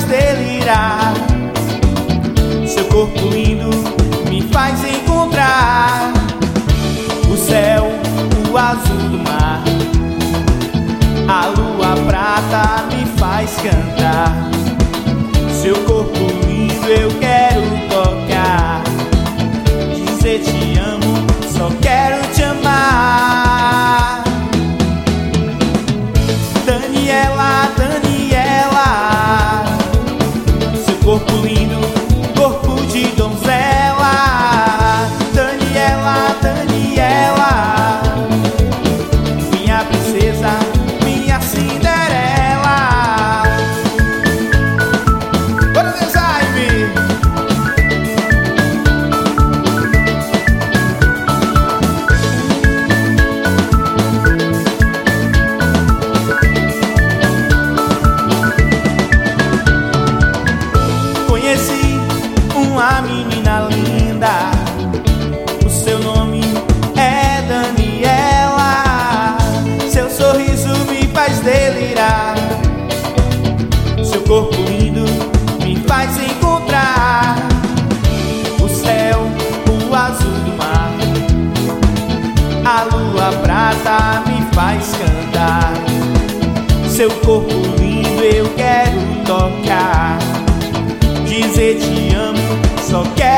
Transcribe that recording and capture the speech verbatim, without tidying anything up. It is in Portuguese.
delirar. Seu corpo lindo me faz encontrar o céu, o azul do mar. A lua prata me faz cantar. Seu corpo lindo eu quero tocar. Dizer te amo, só quero te amar. Daniela, Daniela, seu corpo lindo, corpo de donzela. Daniela, Daniela, minha princesa, minha Cinderela. Bora dançar, Ivy! Conheci uma menina linda, o seu nome é Daniela. Seu sorriso me faz delirar. Seu corpo lindo me faz encontrar o céu, o azul do mar. A lua prata me faz cantar. Seu corpo lindo eu quero tocar. Dizer te amo, só quero